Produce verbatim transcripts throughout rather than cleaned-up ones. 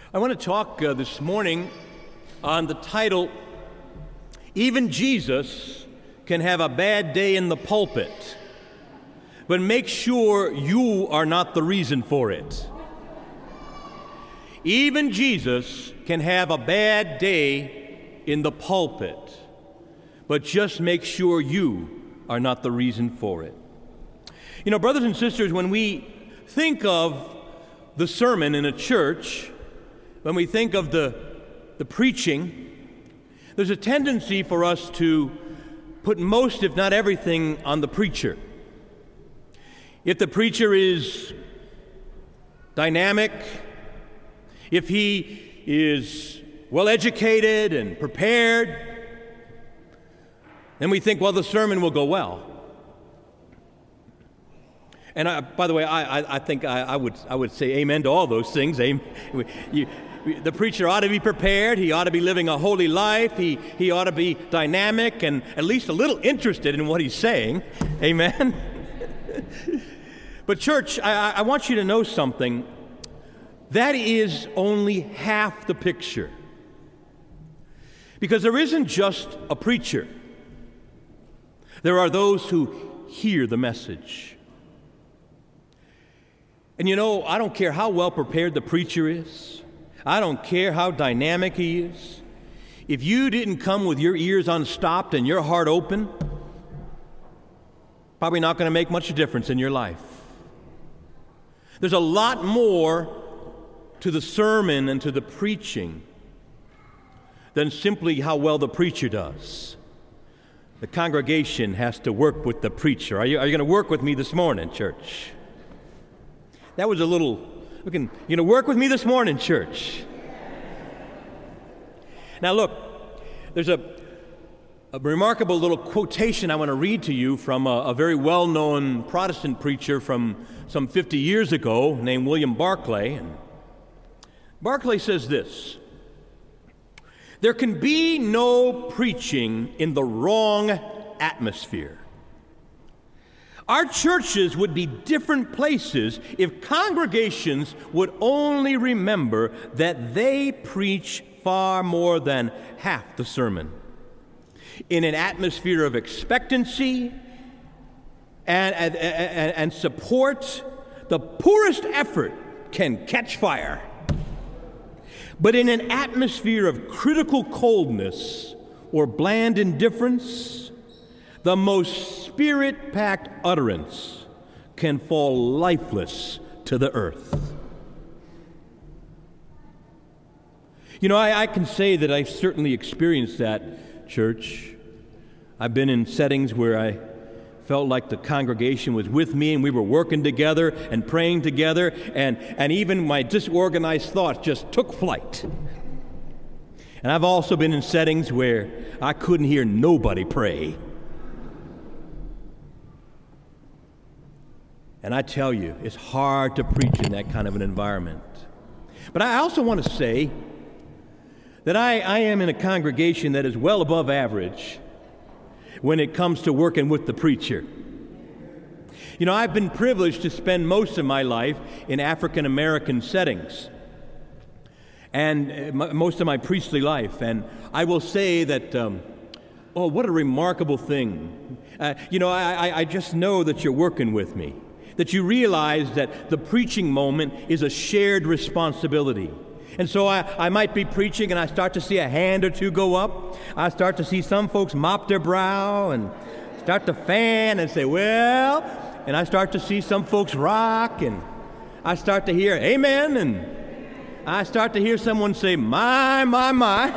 I want to talk uh, this morning on the title, Even Jesus Can Have a Bad Day in the Pulpit, but make sure you are not the reason for it. Even Jesus can have a bad day in the pulpit, but just make sure you are not the reason for it. You know, brothers and sisters, when we think of the sermon in a church, when we think of the, the preaching, there's a tendency for us to put most, if not everything, on the preacher. If the preacher is dynamic, if he is well-educated and prepared, then we think, well, the sermon will go well. And I, by the way, I, I, I think I, I would I would say amen to all those things. Amen. You, the preacher ought to be prepared. He ought to be living a holy life. He, he ought to be dynamic and at least a little interested in what he's saying. Amen. But church, I, I want you to know something. That is only half the picture. Because there isn't just a preacher. There are those who hear the message. And you know, I don't care how well prepared the preacher is. I don't care how dynamic he is. If you didn't come with your ears unstopped and your heart open, probably not going to make much difference in your life. There's a lot more to the sermon and to the preaching than simply how well the preacher does. The congregation has to work with the preacher. Are you, are you going to work with me this morning, church? That was a little, you can, you know, work with me this morning, church. Now look, there's a, a remarkable little quotation I want to read to you from a, a very well-known Protestant preacher from some fifty years ago named William Barclay. And Barclay says this: there can be no preaching in the wrong atmosphere. Our churches would be different places if congregations would only remember that they preach far more than half the sermon. In an atmosphere of expectancy and, and, and, and support, the poorest effort can catch fire. But in an atmosphere of critical coldness or bland indifference, the most spirit-packed utterance can fall lifeless to the earth. You know, I, I can say that I've certainly experienced that, church. I've been in settings where I felt like the congregation was with me and we were working together and praying together, and, and even my disorganized thoughts just took flight. And I've also been in settings where I couldn't hear nobody pray. And I tell you, it's hard to preach in that kind of an environment. But I also want to say that I, I am in a congregation that is well above average when it comes to working with the preacher. You know, I've been privileged to spend most of my life in African American settings, and m- most of my priestly life. And I will say that, um, oh, what a remarkable thing. Uh, you know, I, I just know that you're working with me, that you realize that the preaching moment is a shared responsibility. And so I, I might be preaching and I start to see a hand or two go up. I start to see some folks mop their brow and start to fan and say, well, and I start to see some folks rock, and I start to hear amen, and I start to hear someone say, my, my, my.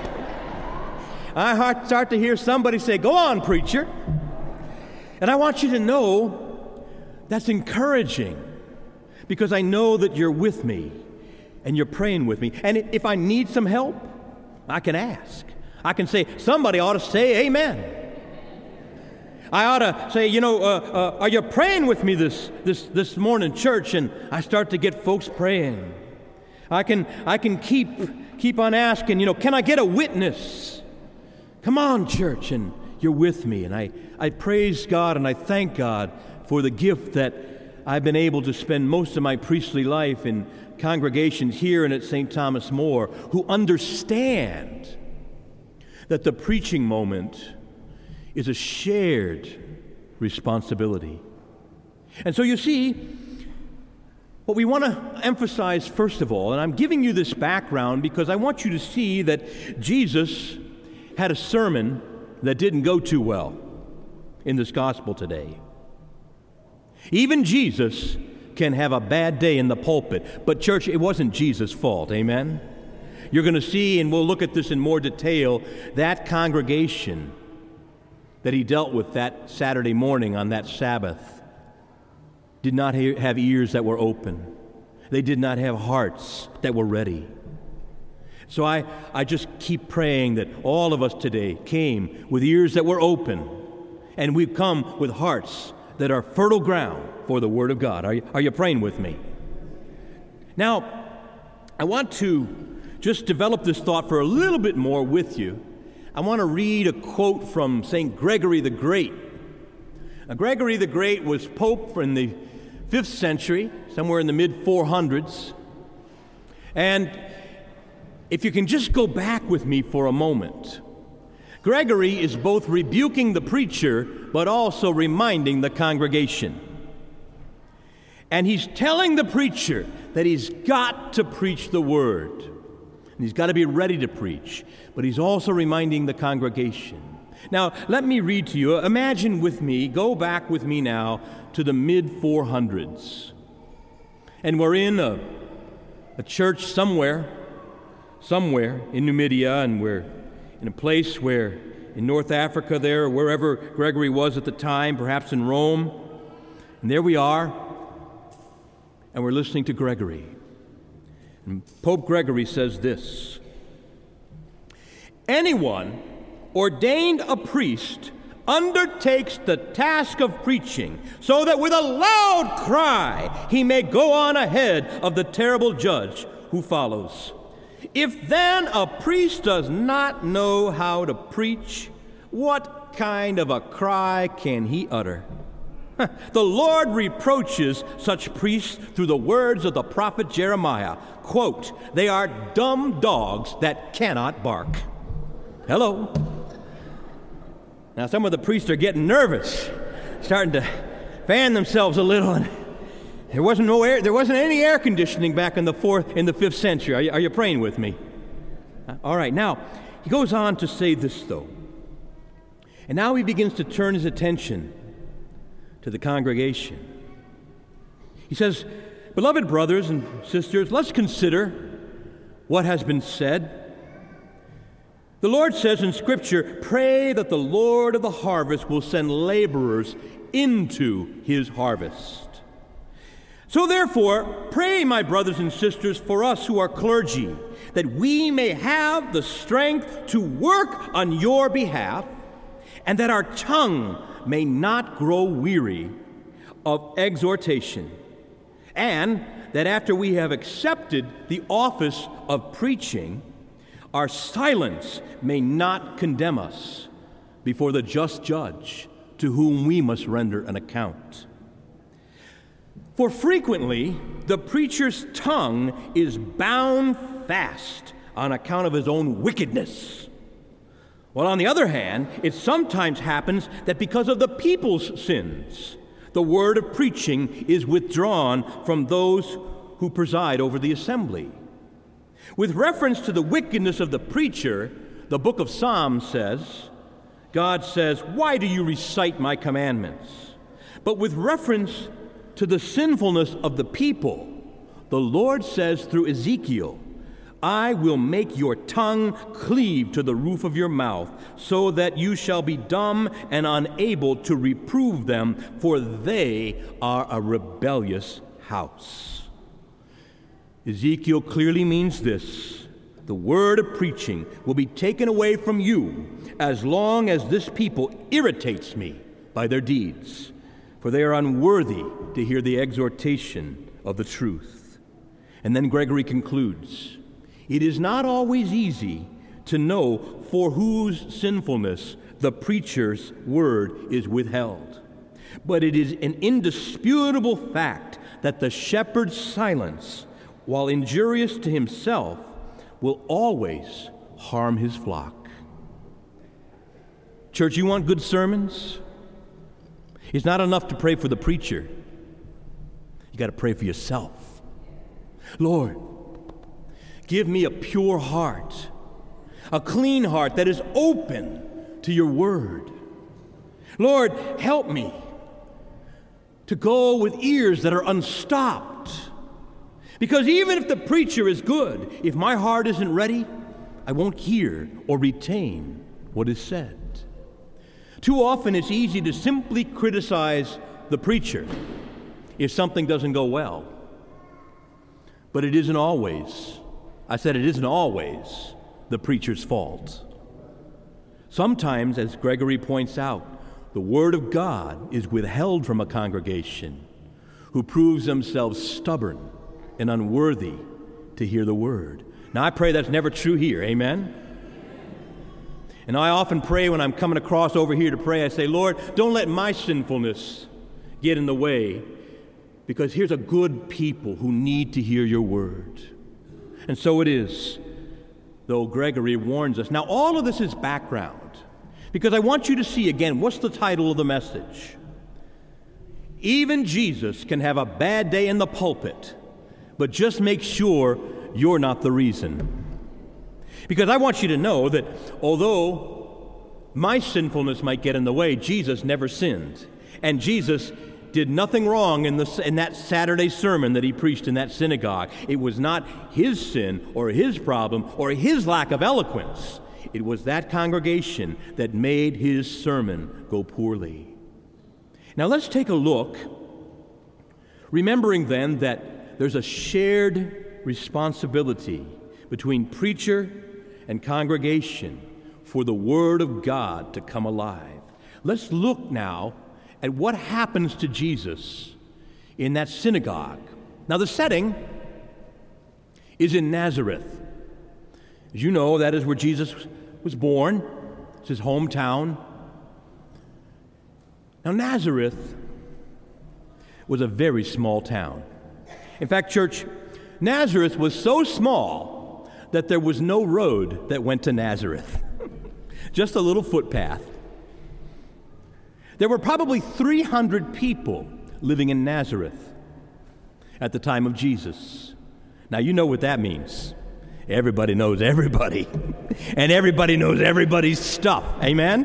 I start to hear somebody say, go on, preacher. And I want you to know that's encouraging, because I know that you're with me and you're praying with me. And if I need some help, I can ask. I can say, somebody ought to say amen. I ought to say, you know, uh, uh, are you praying with me this, this, this morning, church? And I start to get folks praying. I can, I can keep, keep on asking, you know, can I get a witness? Come on, church, and you're with me. And I, I praise God and I thank God for the gift that I've been able to spend most of my priestly life in congregations here and at Saint Thomas More who understand that the preaching moment is a shared responsibility. And so you see, what we want to emphasize first of all, and I'm giving you this background because I want you to see that Jesus had a sermon that didn't go too well in this gospel today. Even Jesus can have a bad day in the pulpit, but church, it wasn't Jesus' fault, amen? You're going to see, and we'll look at this in more detail, that congregation that he dealt with that Saturday morning on that Sabbath did not have ears that were open. They did not have hearts that were ready. So I, I just keep praying that all of us today came with ears that were open, and we've come with hearts that are fertile ground for the Word of God. Are you, are you praying with me? Now, I want to just develop this thought for a little bit more with you. I want to read a quote from Saint Gregory the Great. Now, Gregory the Great was Pope in the fifth century, somewhere in the mid four hundreds. And if you can just go back with me for a moment, Gregory is both rebuking the preacher, but also reminding the congregation. And he's telling the preacher that he's got to preach the word. And he's got to be ready to preach. But he's also reminding the congregation. Now, let me read to you. Imagine with me, go back with me now to the mid four hundreds. And we're in a, a church somewhere, somewhere in Numidia, and we're in a place where, in North Africa there, or wherever Gregory was at the time, perhaps in Rome. And there we are, and we're listening to Gregory. And Pope Gregory says this: anyone ordained a priest undertakes the task of preaching so that with a loud cry he may go on ahead of the terrible judge who follows. If then a priest does not know how to preach, what kind of a cry can he utter? The Lord reproaches such priests through the words of the prophet Jeremiah. Quote, "They are dumb dogs that cannot bark." Hello. Now some of the priests are getting nervous, starting to fan themselves a little. And there wasn't no air. There wasn't any air conditioning back in the fourth, in the fifth century. Are you, are you praying with me? All right. Now he goes on to say this, though, and now he begins to turn his attention to the congregation. He says, "Beloved brothers and sisters, let's consider what has been said. The Lord says in Scripture, 'Pray that the Lord of the harvest will send laborers into his harvest.' So therefore, pray, my brothers and sisters, for us who are clergy, that we may have the strength to work on your behalf, and that our tongue may not grow weary of exhortation, and that after we have accepted the office of preaching, our silence may not condemn us before the just judge, to whom we must render an account. For frequently the preacher's tongue is bound fast on account of his own wickedness. While on the other hand, it sometimes happens that because of the people's sins, the word of preaching is withdrawn from those who preside over the assembly. With reference to the wickedness of the preacher, the book of Psalms says, God says, 'Why do you recite my commandments?' But with reference to the sinfulness of the people, the Lord says through Ezekiel, 'I will make your tongue cleave to the roof of your mouth, so that you shall be dumb and unable to reprove them, for they are a rebellious house.'" Ezekiel clearly means this: the word of preaching will be taken away from you as long as this people irritates me by their deeds, for they are unworthy to hear the exhortation of the truth. And then Gregory concludes, it is not always easy to know for whose sinfulness the preacher's word is withheld, but it is an indisputable fact that the shepherd's silence while injurious to himself, will always harm his flock. Church, you want good sermons? It's not enough to pray for the preacher. You got to pray for yourself. Lord, give me a pure heart, a clean heart that is open to your word. Lord, help me to go with ears that are unstopped. Because even if the preacher is good, if my heart isn't ready, I won't hear or retain what is said. Too often it's easy to simply criticize the preacher if something doesn't go well. But it isn't always, I said it isn't always the preacher's fault. Sometimes, as Gregory points out, the Word of God is withheld from a congregation who proves themselves stubborn and unworthy to hear the Word. Now, I pray that's never true here, amen? And I often pray when I'm coming across over here to pray, I say, Lord, don't let my sinfulness get in the way, because here's a good people who need to hear your Word. And so it is, though Gregory warns us. Now, all of this is background, because I want you to see again, what's the title of the message? Even Jesus can have a bad day in the pulpit, but just make sure you're not the reason. Because I want you to know that although my sinfulness might get in the way, Jesus never sinned. And Jesus did nothing wrong in, the, in that Saturday sermon that he preached in that synagogue. It was not his sin or his problem or his lack of eloquence. It was that congregation that made his sermon go poorly. Now let's take a look, remembering then that there's a shared responsibility between preacher and congregation for the Word of God to come alive. Let's look now at what happens to Jesus in that synagogue. Now, the setting is in Nazareth. As you know, that is where Jesus was born. It's his hometown. Now, Nazareth was a very small town. In fact, church, Nazareth was so small that there was no road that went to Nazareth, just a little footpath. There were probably three hundred people living in Nazareth at the time of Jesus. Now, you know what that means. Everybody knows everybody, and everybody knows everybody's stuff. Amen?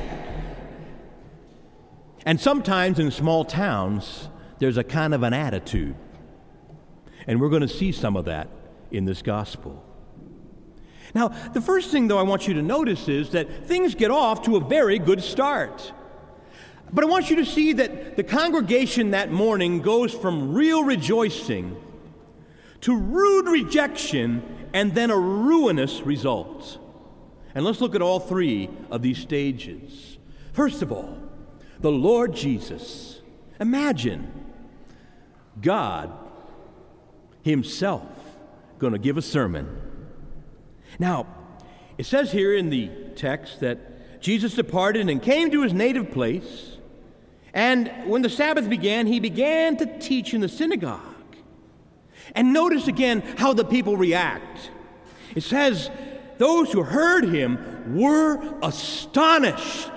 And sometimes in small towns, there's a kind of an attitude. And we're going to see some of that in this gospel. Now, the first thing, though, I want you to notice is that things get off to a very good start. But I want you to see that the congregation that morning goes from real rejoicing to rude rejection and then a ruinous result. And let's look at all three of these stages. First of all, the Lord Jesus. Imagine God himself going to give a sermon. Now, it says here in the text that Jesus departed and came to his native place, and when the Sabbath began, he began to teach in the synagogue. And notice again how the people react. It says, those who heard him were astonished.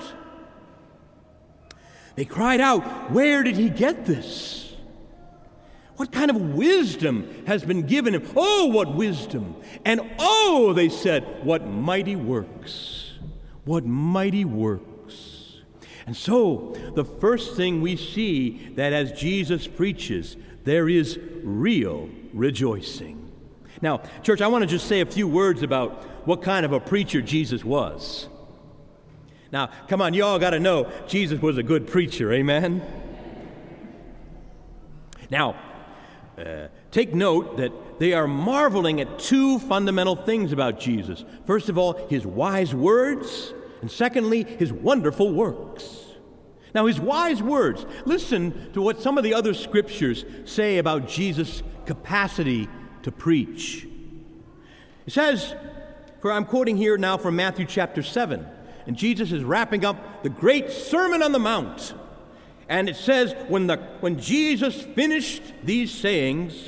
They cried out, "Where did he get this? What kind of wisdom has been given him? Oh, what wisdom! And oh," they said, "what mighty works! What mighty works!" And so, the first thing we see that as Jesus preaches, there is real rejoicing. Now, church, I want to just say a few words about what kind of a preacher Jesus was. Now, come on, you all got to know Jesus was a good preacher, amen? Now, uh, take note that they are marveling at two fundamental things about Jesus. First of all, his wise words, and secondly, his wonderful works. Now, his wise words, listen to what some of the other scriptures say about Jesus' capacity to preach. It says, for I'm quoting here now from Matthew chapter seven, and Jesus is wrapping up the great Sermon on the Mount. And it says, when, the, when Jesus finished these sayings,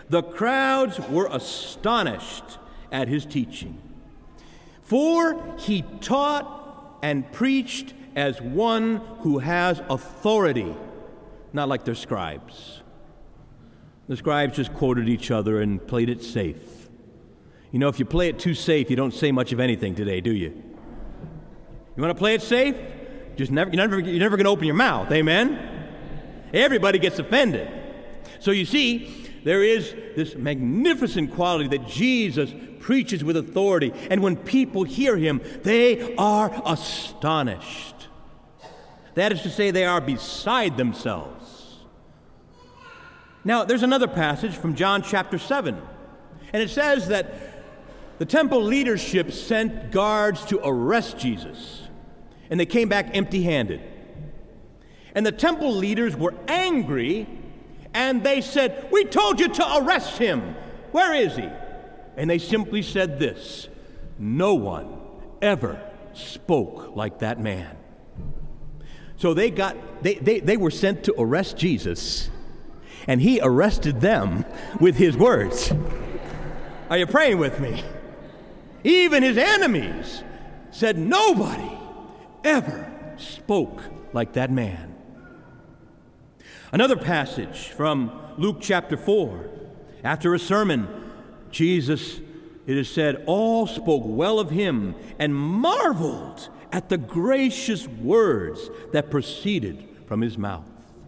The crowds were astonished at his teaching, for he taught and preached as one who has authority, not like their scribes. The scribes just quoted each other and played it safe. You know, if you play it too safe, you don't say much of anything today, do you? You want to play it safe? Just never, you're never, you're never going to open your mouth, amen? Everybody gets offended. So you see, there is this magnificent quality that Jesus preaches with authority, and when people hear him, they are astonished. That is to say, they are beside themselves. Now, there's another passage from John chapter seven, and it says that the temple leadership sent guards to arrest Jesus, and they came back empty-handed. And the temple leaders were angry, and they said, "We told you to arrest him. Where is he?" And they simply said this: "No one ever spoke like that man." So they got they, they, they were sent to arrest Jesus, and he arrested them with his words. Are you praying with me? Even his enemies said nobody ever spoke like that man. Another passage from Luke chapter four. After a sermon, Jesus, it is said, all spoke well of him and marveled at the gracious words that proceeded from his mouth.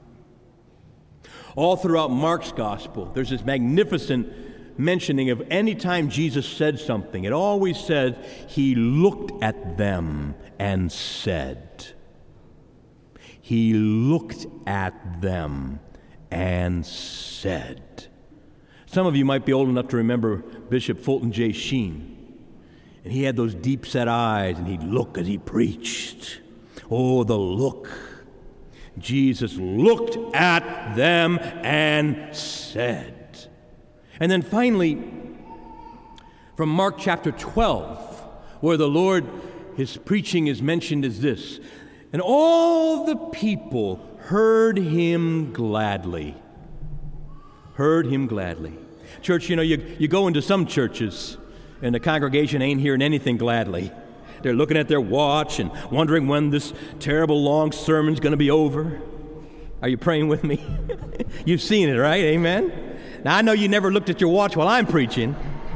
All throughout Mark's gospel, there's this magnificent mentioning of any time Jesus said something. It always says, he looked at them and said. He looked at them and said. Some of you might be old enough to remember Bishop Fulton J. Sheen. And he had those deep-set eyes, and he'd look as he preached. Oh, the look. Jesus looked at them and said. And then finally, from Mark chapter twelve, where the Lord, his preaching is mentioned as this: and all the people heard him gladly. Heard him gladly. Church, you know, you, you go into some churches, and the congregation ain't hearing anything gladly. They're looking at their watch and wondering when this terrible long sermon's going to be over. Are you praying with me? You've seen it, right? Amen? Now, I know you never looked at your watch while I'm preaching.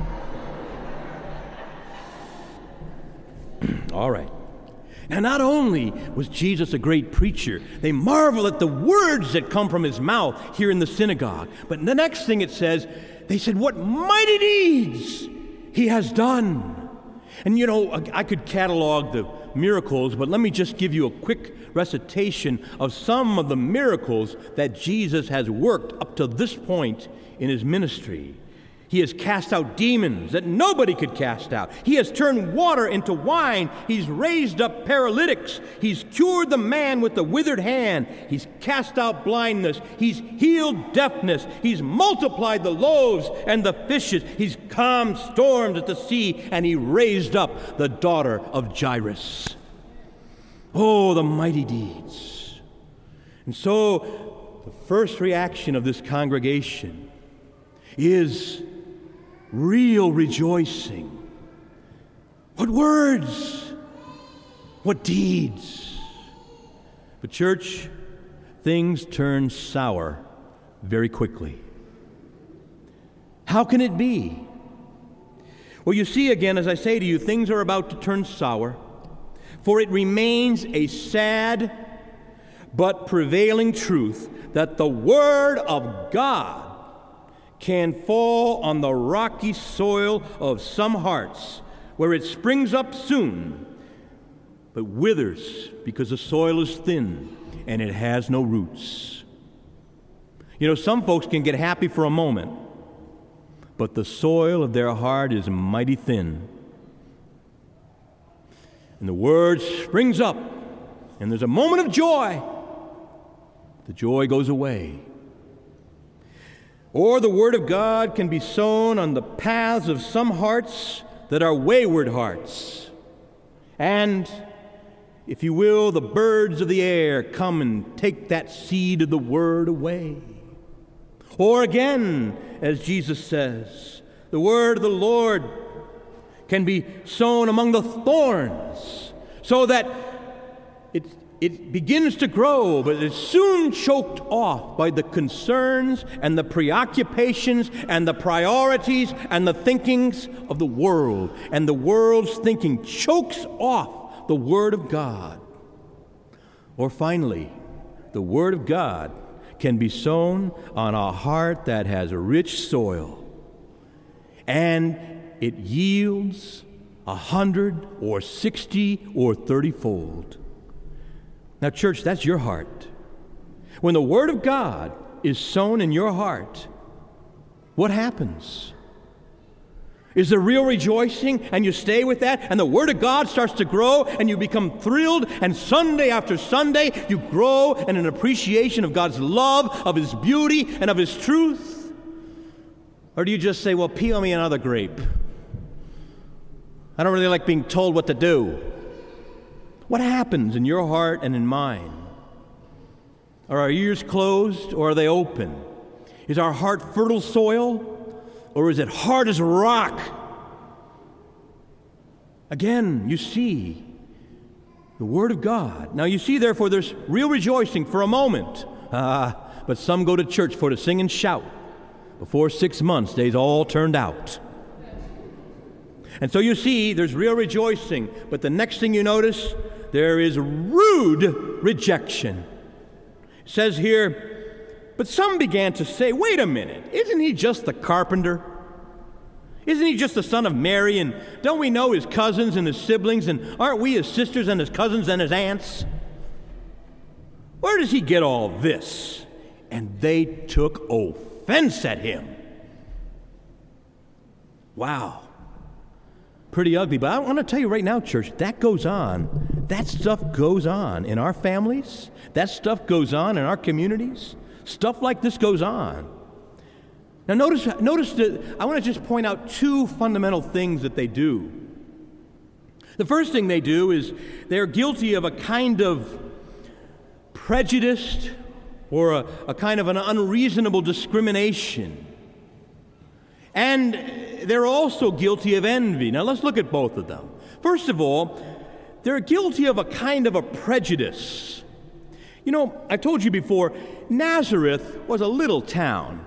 All right. Now, not only was Jesus a great preacher, they marvel at the words that come from his mouth here in the synagogue. But the next thing it says, they said, what mighty deeds he has done. And you know, I could catalog the miracles, but let me just give you a quick recitation of some of the miracles that Jesus has worked up to this point in his ministry. He has cast out demons that nobody could cast out. He has turned water into wine. He's raised up paralytics. He's cured the man with the withered hand. He's cast out blindness. He's healed deafness. He's multiplied the loaves and the fishes. He's calmed storms at the sea, and he raised up the daughter of Jairus. Oh, the mighty deeds. And so the first reaction of this congregation is real rejoicing. What words! What deeds! But church, things turn sour very quickly. How can it be? Well, you see again, as I say to you, things are about to turn sour, for it remains a sad but prevailing truth that the Word of God can fall on the rocky soil of some hearts, where it springs up soon, but withers because the soil is thin and it has no roots. You know, some folks can get happy for a moment, but the soil of their heart is mighty thin. And the word springs up, and there's a moment of joy. The joy goes away. Or the Word of God can be sown on the paths of some hearts that are wayward hearts. And, if you will, the birds of the air come and take that seed of the Word away. Or again, as Jesus says, the word of the Lord can be sown among the thorns, so that it, it begins to grow, but it's soon choked off by the concerns and the preoccupations and the priorities and the thinkings of the world. And the world's thinking chokes off the Word of God. Or finally, the Word of God can be sown on a heart that has a rich soil, and it yields a hundred or sixty or thirty-fold. Now, church, that's your heart. When the Word of God is sown in your heart, what happens? Is there real rejoicing, and you stay with that, and the Word of God starts to grow, and you become thrilled, and Sunday after Sunday, you grow in an appreciation of God's love, of His beauty, and of His truth? Or do you just say, well, peel me another grape? I don't really like being told what to do. What happens in your heart and in mine? Are our ears closed, or are they open? Is our heart fertile soil, or is it hard as rock? Again, you see the Word of God. Now you see, therefore, there's real rejoicing for a moment. Ah, but some go to church for to sing and shout. Before six months, they's all turned out. And so you see, there's real rejoicing. But the next thing you notice, there is rude rejection. It says here, but some began to say, wait a minute, isn't he just the carpenter? Isn't he just the son of Mary? And don't we know his cousins and his siblings? And aren't we his sisters and his cousins and his aunts? Where does he get all this? And they took offense at him. Wow. Pretty ugly. But I want to tell you right now, church, that goes on. That stuff goes on in our families. That stuff goes on in our communities. Stuff like this goes on. Now notice, notice that I want to just point out two fundamental things that they do. The first thing they do is they're guilty of a kind of prejudiced or a, a kind of an unreasonable discrimination. And they're also guilty of envy. Now let's look at both of them. First of all, they're guilty of a kind of a prejudice. You know, I told you before, Nazareth was a little town.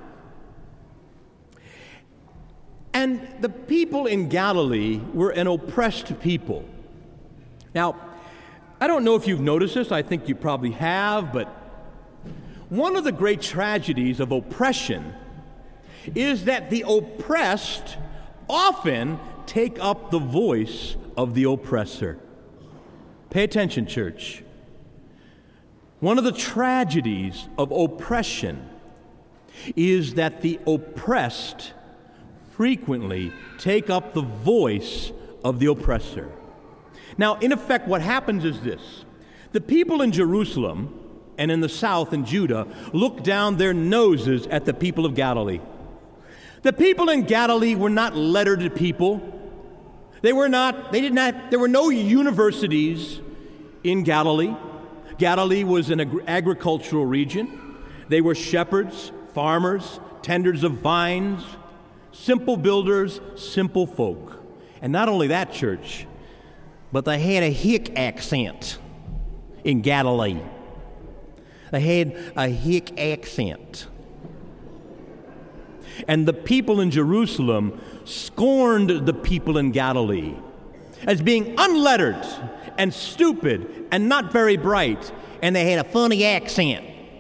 And the people in Galilee were an oppressed people. Now, I don't know if you've noticed this, I think you probably have, but one of the great tragedies of oppression is that the oppressed often take up the voice of the oppressor. Pay attention, church. One of the tragedies of oppression is that the oppressed frequently take up the voice of the oppressor. Now, in effect, what happens is this. The people in Jerusalem and in the south in Judah look down their noses at the people of Galilee. The people in Galilee were not lettered people. They were not, they did not, there were no universities in Galilee. Galilee was an ag- agricultural region. They were shepherds, farmers, tenders of vines, simple builders, simple folk. And not only that, church, but they had a hick accent in Galilee. They had a hick accent. And the people in Jerusalem scorned the people in Galilee as being unlettered and stupid and not very bright, and they had a funny accent.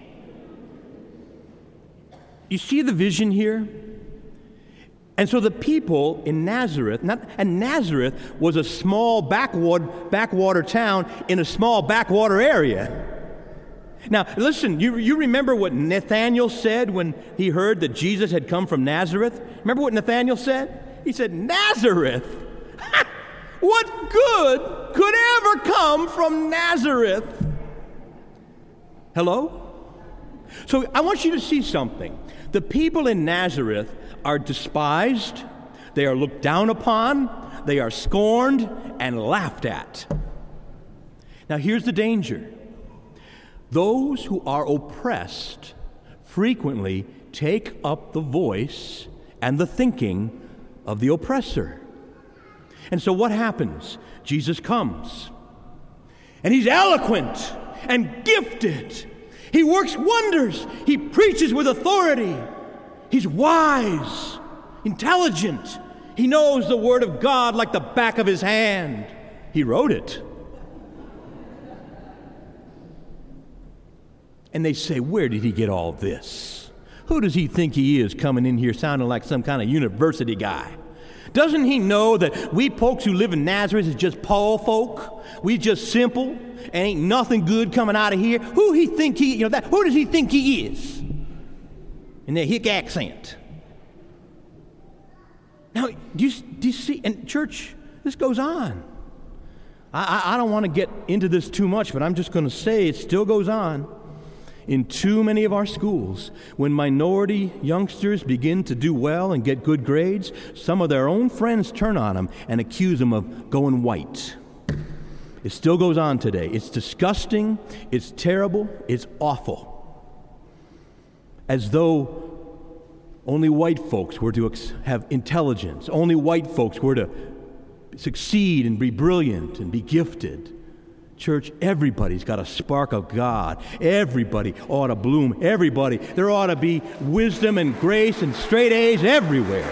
You see the vision here? And so the people in Nazareth, not, and Nazareth was a small backwater, backwater town in a small backwater area. Now, listen, you, you remember what Nathanael said when he heard that Jesus had come from Nazareth? Remember what Nathanael said? He said, Nazareth? What good could ever come from Nazareth? Hello? So I want you to see something. The people in Nazareth are despised, they are looked down upon, they are scorned and laughed at. Now here's the danger. Those who are oppressed frequently take up the voice and the thinking of the oppressor. And so what happens? Jesus comes, and he's eloquent and gifted. He works wonders. He preaches with authority. He's wise, intelligent. He knows the Word of God like the back of his hand. He wrote it. And they say, where did he get all this? Who does he think he is coming in here sounding like some kind of university guy? Doesn't he know that we folks who live in Nazareth is just poor folk? We just simple, and ain't nothing good coming out of here. Who he think he, you know, that, who does he think he is? In that hick accent. Now, do you, do you see, and church, this goes on. I, I, I don't want to get into this too much, but I'm just going to say it still goes on. In too many of our schools, when minority youngsters begin to do well and get good grades, some of their own friends turn on them and accuse them of going white. It still goes on today. It's disgusting, it's terrible, it's awful. As though only white folks were to ex- have intelligence, only white folks were to succeed and be brilliant and be gifted. Church, everybody's got a spark of God. Everybody ought to bloom. Everybody. There ought to be wisdom and grace and straight A's everywhere.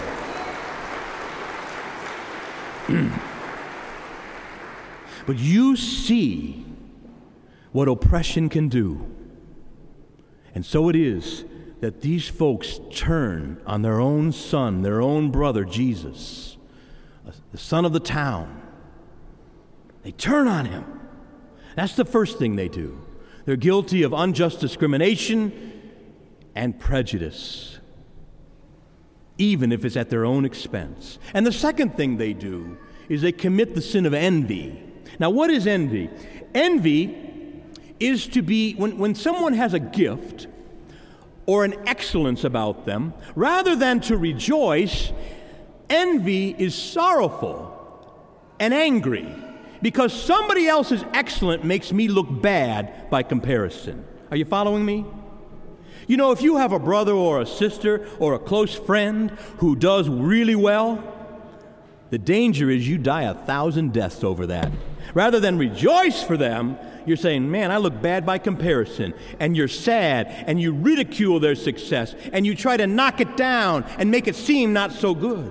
But you see what oppression can do. And so it is that these folks turn on their own son, their own brother, Jesus, the son of the town. They turn on him. That's the first thing they do. They're guilty of unjust discrimination and prejudice, even if it's at their own expense. And the second thing they do is they commit the sin of envy. Now, what is envy? Envy is to be, when, when someone has a gift or an excellence about them, rather than to rejoice, envy is sorrowful and angry. Because somebody else's excellence makes me look bad by comparison. Are you following me? You know, if you have a brother or a sister or a close friend who does really well, the danger is you die a thousand deaths over that. Rather than rejoice for them, you're saying, man, I look bad by comparison. And you're sad, and you ridicule their success, and you try to knock it down and make it seem not so good.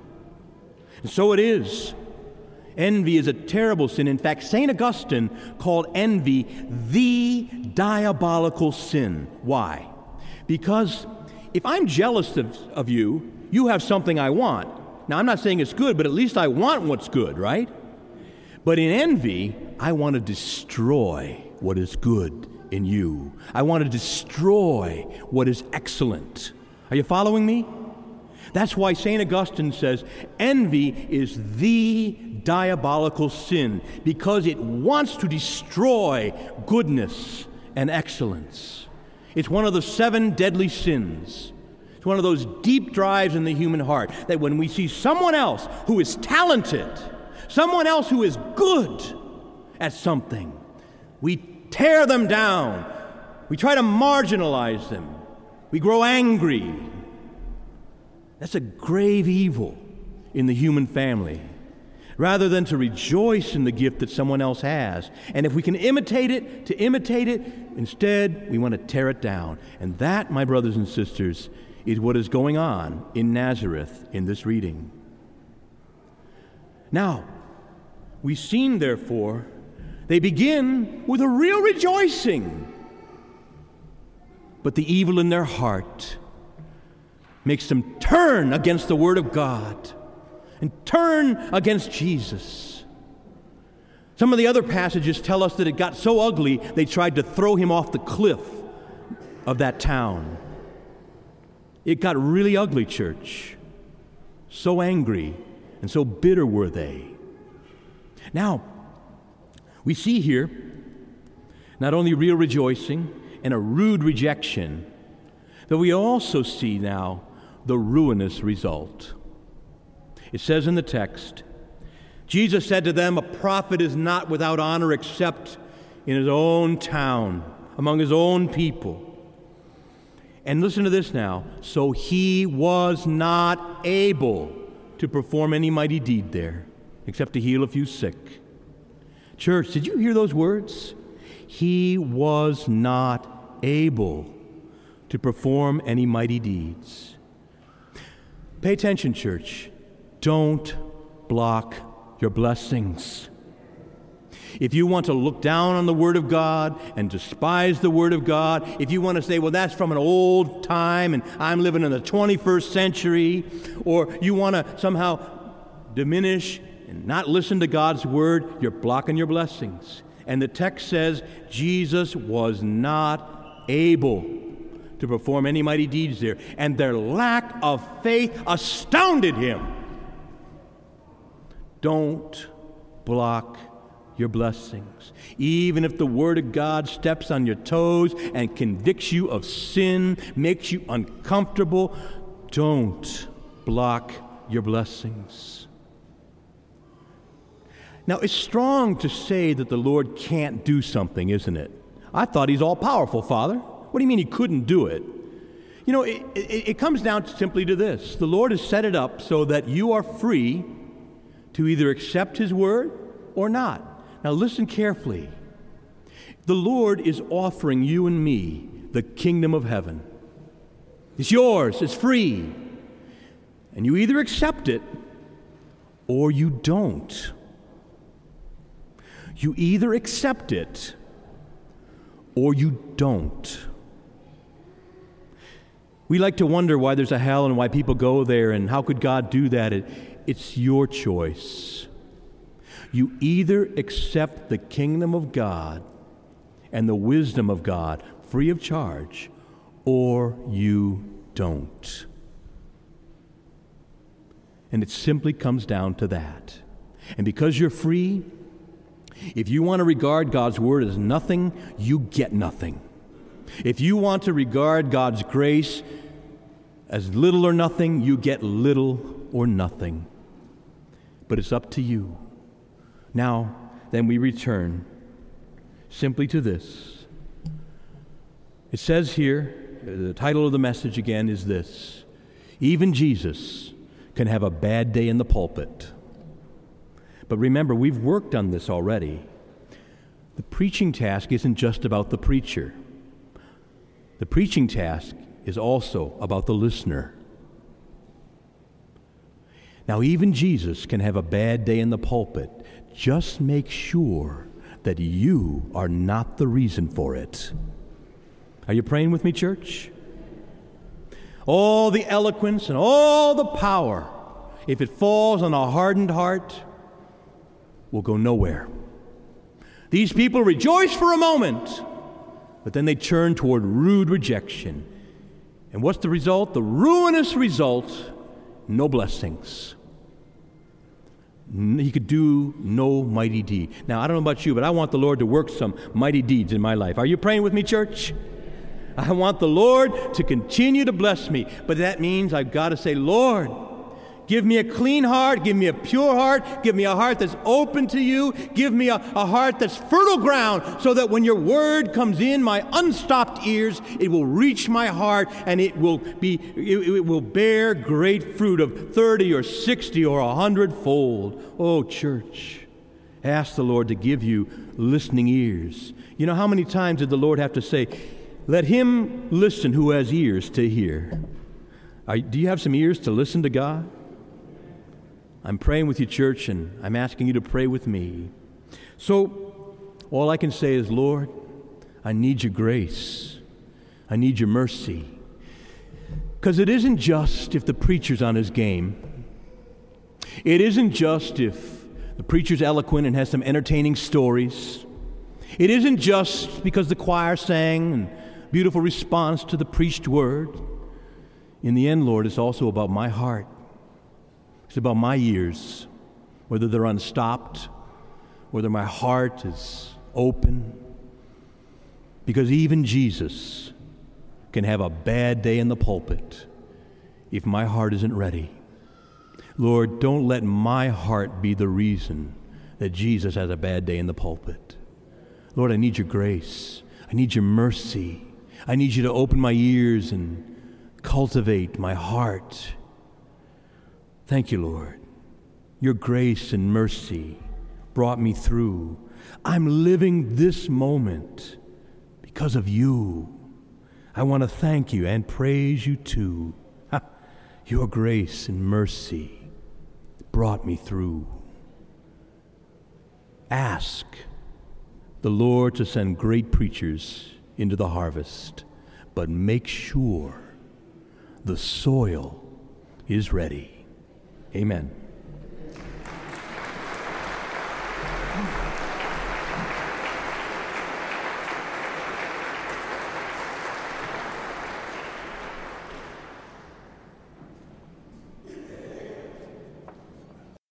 And so it is. Envy is a terrible sin. In fact, Saint Augustine called envy the diabolical sin. Why? Because if I'm jealous of, of you, you have something I want. Now, I'm not saying it's good, but at least I want what's good, right? But in envy, I want to destroy what is good in you. I want to destroy what is excellent. Are you following me? That's why Saint Augustine says envy is the diabolical sin, because it wants to destroy goodness and excellence. It's one of the seven deadly sins. It's one of those deep drives in the human heart that when we see someone else who is talented, someone else who is good at something, we tear them down. We try to marginalize them. We grow angry. That's a grave evil in the human family, rather than to rejoice in the gift that someone else has. And if we can imitate it, to imitate it, instead we want to tear it down. And that, my brothers and sisters, is what is going on in Nazareth in this reading. Now, we've seen, therefore, they begin with a real rejoicing. But the evil in their heart makes them turn against the Word of God and turn against Jesus. Some of the other passages tell us that it got so ugly they tried to throw him off the cliff of that town. It got really ugly, church. So angry and so bitter were they. Now, we see here not only real rejoicing and a rude rejection, but we also see now the ruinous result. It says in the text, Jesus said to them, a prophet is not without honor except in his own town, among his own people, And listen to this now. So he was not able to perform any mighty deed there, except to heal a few sick. Church, did you hear those words? He was not able to perform any mighty deeds. Pay attention, church. Don't block your blessings. If you want to look down on the Word of God and despise the Word of God, if you want to say, well, that's from an old time and I'm living in the twenty-first century, or you want to somehow diminish and not listen to God's Word, you're blocking your blessings. And the text says Jesus was not able to perform any mighty deeds there, and their lack of faith astounded him. Don't block your blessings. Even if the Word of God steps on your toes and convicts you of sin, makes you uncomfortable, don't block your blessings. Now, it's strong to say that the Lord can't do something, isn't it? I thought He's all-powerful, Father. What do you mean He couldn't do it? You know, it, it, it comes down simply to this. The Lord has set it up so that you are free to either accept His Word or not. Now listen carefully. The Lord is offering you and me the kingdom of heaven. It's yours. It's free. And you either accept it or you don't. You either accept it or you don't. We like to wonder why there's a hell and why people go there and how could God do that. It, it's your choice. You either accept the kingdom of God and the wisdom of God free of charge, or you don't. And it simply comes down to that. And because you're free, if you want to regard God's word as nothing, you get nothing. If you want to regard God's grace as little or nothing, you get little or nothing. But it's up to you. Now, then we return simply to this. It says here, the title of the message again is this: even Jesus can have a bad day in the pulpit. But remember, we've worked on this already. The preaching task isn't just about the preacher. The preaching task is also about the listener. Now, even Jesus can have a bad day in the pulpit. Just make sure that you are not the reason for it. Are you praying with me, church? All the eloquence and all the power, if it falls on a hardened heart, will go nowhere. These people rejoice for a moment, but then they turn toward rude rejection. And what's the result? The ruinous result: no blessings. He could do no mighty deed. Now, I don't know about you, but I want the Lord to work some mighty deeds in my life. Are you praying with me, church? I want the Lord to continue to bless me. But that means I've got to say, Lord, give me a clean heart, give me a pure heart, give me a heart that's open to you, give me a, a heart that's fertile ground, so that when your word comes in my unstopped ears, it will reach my heart and it will be it, it will bear great fruit of thirty or sixty or a hundredfold. Oh, church, ask the Lord to give you listening ears. You know, how many times did the Lord have to say, let him listen who has ears to hear? Are, do you have some ears to listen to God? I'm praying with you, church, and I'm asking you to pray with me. So, all I can say is, Lord, I need your grace. I need your mercy. Because it isn't just if the preacher's on his game. It isn't just if the preacher's eloquent and has some entertaining stories. It isn't just because the choir sang and beautiful response to the preached word. In the end, Lord, it's also about my heart. It's about my ears, whether they're unstopped, whether my heart is open. Because even Jesus can have a bad day in the pulpit if my heart isn't ready. Lord, don't let my heart be the reason that Jesus has a bad day in the pulpit. Lord, I need your grace. I need your mercy. I need you to open my ears and cultivate my heart. Thank you, Lord. Your grace and mercy brought me through. I'm living this moment because of you. I want to thank you and praise you too. Your grace and mercy brought me through. Ask the Lord to send great preachers into the harvest, but make sure the soil is ready. Amen.